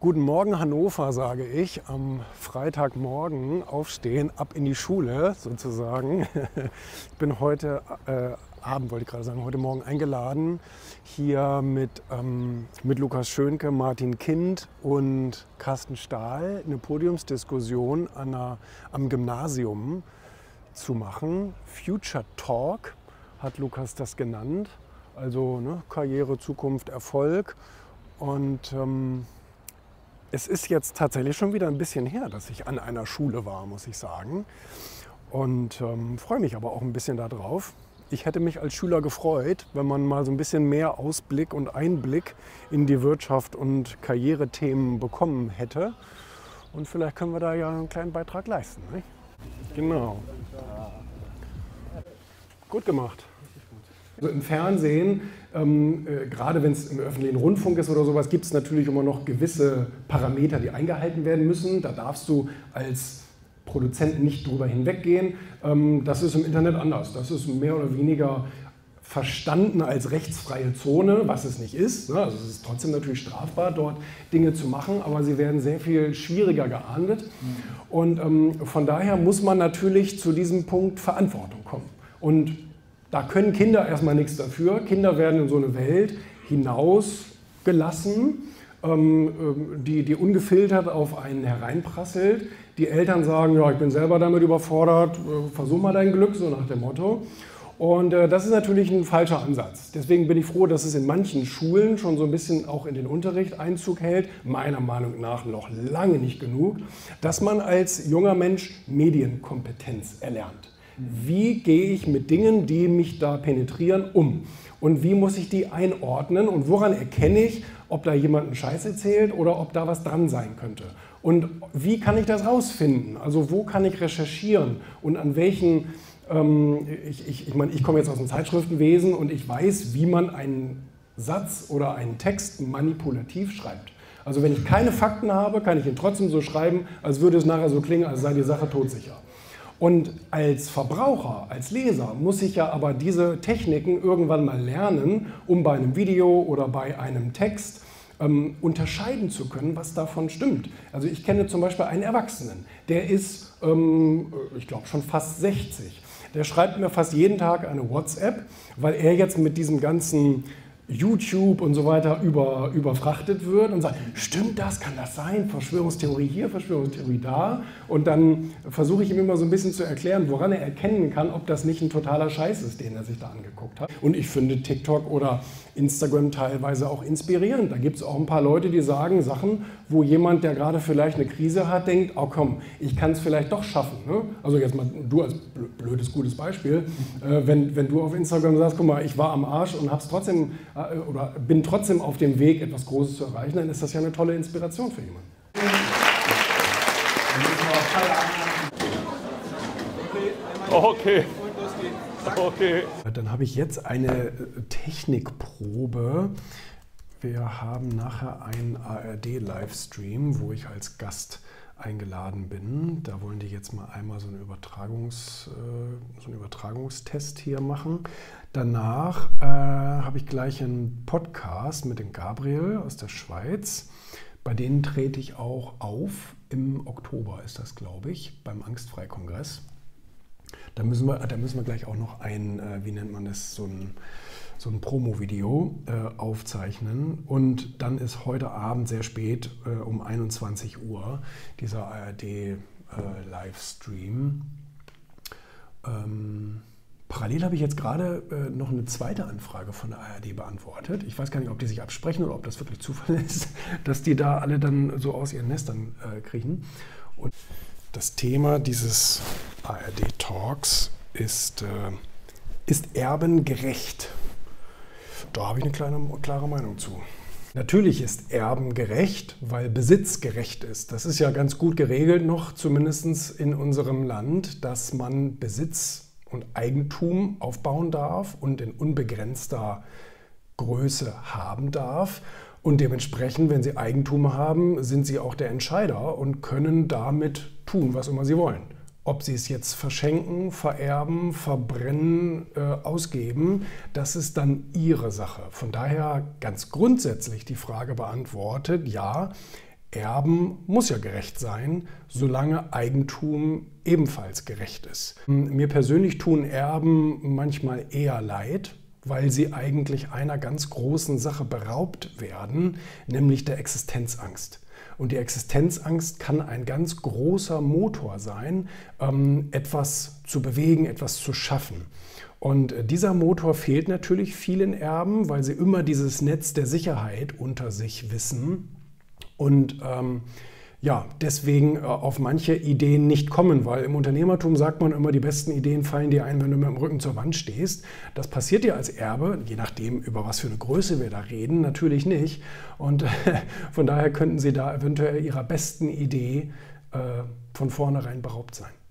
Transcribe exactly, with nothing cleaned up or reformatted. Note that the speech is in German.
Guten Morgen Hannover, sage ich. Am Freitagmorgen aufstehen, ab in die Schule sozusagen. Ich bin heute äh, Abend, wollte ich gerade sagen, heute Morgen eingeladen, hier mit, ähm, mit Lukas Schönke, Martin Kind und Carsten Stahl eine Podiumsdiskussion an einer, am Gymnasium zu machen. Future Talk hat Lukas das genannt. Also ne, Karriere, Zukunft, Erfolg. Und ähm, es ist jetzt tatsächlich schon wieder ein bisschen her, dass ich an einer Schule war, muss ich sagen. Und ähm, freue mich aber auch ein bisschen darauf. Ich hätte mich als Schüler gefreut, wenn man mal so ein bisschen mehr Ausblick und Einblick in die Wirtschaft und Karrierethemen bekommen hätte. Und vielleicht können wir da ja einen kleinen Beitrag leisten. Nicht? Genau. Gut gemacht. Also im Fernsehen, ähm, äh, gerade wenn es im öffentlichen Rundfunk ist oder sowas, gibt es natürlich immer noch gewisse Parameter, die eingehalten werden müssen. Da darfst du als Produzent nicht drüber hinweggehen. Ähm, das ist im Internet anders. Das ist mehr oder weniger verstanden als rechtsfreie Zone, was es nicht ist. Ne? Also es ist trotzdem natürlich strafbar, dort Dinge zu machen, aber sie werden sehr viel schwieriger geahndet. Mhm. Und ähm, von daher muss man natürlich zu diesem Punkt Verantwortung kommen. Und da können Kinder erstmal nichts dafür. Kinder werden in so eine Welt hinausgelassen, ähm, die, die ungefiltert auf einen hereinprasselt. Die Eltern sagen, ja, ich bin selber damit überfordert, versuch mal dein Glück, so nach dem Motto. Und äh, das ist natürlich ein falscher Ansatz. Deswegen bin ich froh, dass es in manchen Schulen schon so ein bisschen auch in den Unterricht Einzug hält. Meiner Meinung nach noch lange nicht genug, dass man als junger Mensch Medienkompetenz erlernt. Wie gehe ich mit Dingen, die mich da penetrieren, um? Und wie muss ich die einordnen? Und woran erkenne ich, ob da jemand einen Scheiß erzählt oder ob da was dran sein könnte? Und wie kann ich das rausfinden? Also wo kann ich recherchieren? Und an welchen, ähm, ich, ich, ich meine, ich komme jetzt aus dem Zeitschriftenwesen und ich weiß, wie man einen Satz oder einen Text manipulativ schreibt. Also wenn ich keine Fakten habe, kann ich ihn trotzdem so schreiben, als würde es nachher so klingen, als sei die Sache todsicher. Und als Verbraucher, als Leser muss ich ja aber diese Techniken irgendwann mal lernen, um bei einem Video oder bei einem Text ähm, unterscheiden zu können, was davon stimmt. Also ich kenne zum Beispiel einen Erwachsenen, der ist, ähm, ich glaube, schon fast sechzig. Der schreibt mir fast jeden Tag eine WhatsApp, weil er jetzt mit diesem ganzen YouTube und so weiter über, überfrachtet wird und sagt, stimmt das, kann das sein, Verschwörungstheorie hier, Verschwörungstheorie da. Und dann versuche ich ihm immer so ein bisschen zu erklären, woran er erkennen kann, ob das nicht ein totaler Scheiß ist, den er sich da angeguckt hat. Und ich finde TikTok oder Instagram teilweise auch inspirierend. Da gibt es auch ein paar Leute, die sagen Sachen, wo jemand, der gerade vielleicht eine Krise hat, denkt, oh komm, ich kann es vielleicht doch schaffen. Ne? Also jetzt mal du als blödes, gutes Beispiel, äh, wenn, wenn du auf Instagram sagst, guck mal, ich war am Arsch und hab's trotzdem äh, oder bin trotzdem auf dem Weg, etwas Großes zu erreichen, dann ist das ja eine tolle Inspiration für jemanden. Okay. Okay. Dann habe ich jetzt eine Technikprobe. Wir haben nachher einen A R D-Livestream, wo ich als Gast eingeladen bin. Da wollen die jetzt mal einmal so einen, Übertragungs, so einen Übertragungstest hier machen. Danach äh, habe ich gleich einen Podcast mit dem Gabriel aus der Schweiz. Bei denen trete ich auch auf. Im Oktober ist das, glaube ich, beim Angstfrei-Kongress. Da müssen wir, da müssen wir gleich auch noch ein, äh, wie nennt man das, so ein, so ein Promo-Video äh, aufzeichnen. Und dann ist heute Abend sehr spät, äh, um einundzwanzig Uhr, dieser A R D-Livestream. Äh, ähm, parallel habe ich jetzt gerade äh, noch eine zweite Anfrage von der A R D beantwortet. Ich weiß gar nicht, ob die sich absprechen oder ob das wirklich Zufall ist, dass die da alle dann so aus ihren Nestern äh, kriechen. Und das Thema dieses A R D-Talks ist, äh, ist erbengerecht. Da habe ich eine kleine, klare Meinung zu. Natürlich ist Erben gerecht, weil Besitz gerecht ist. Das ist ja ganz gut geregelt noch, zumindest in unserem Land, dass man Besitz und Eigentum aufbauen darf und in unbegrenzter Größe haben darf. Und dementsprechend, wenn sie Eigentum haben, sind sie auch der Entscheider und können damit tun, was immer sie wollen. Ob sie es jetzt verschenken, vererben, verbrennen, äh, ausgeben, das ist dann ihre Sache. Von daher ganz grundsätzlich die Frage beantwortet, ja, Erben muss ja gerecht sein, solange Eigentum ebenfalls gerecht ist. Mir persönlich tun Erben manchmal eher leid, weil sie eigentlich einer ganz großen Sache beraubt werden, nämlich der Existenzangst. Und die Existenzangst kann ein ganz großer Motor sein, etwas zu bewegen, etwas zu schaffen. Und dieser Motor fehlt natürlich vielen Erben, weil sie immer dieses Netz der Sicherheit unter sich wissen. Und ähm, ja, deswegen äh, auf manche Ideen nicht kommen, weil im Unternehmertum sagt man immer, die besten Ideen fallen dir ein, wenn du mit dem Rücken zur Wand stehst. Das passiert dir als Erbe, je nachdem, über was für eine Größe wir da reden, natürlich nicht. Und äh, von daher könnten Sie da eventuell Ihrer besten Idee äh, von vornherein beraubt sein.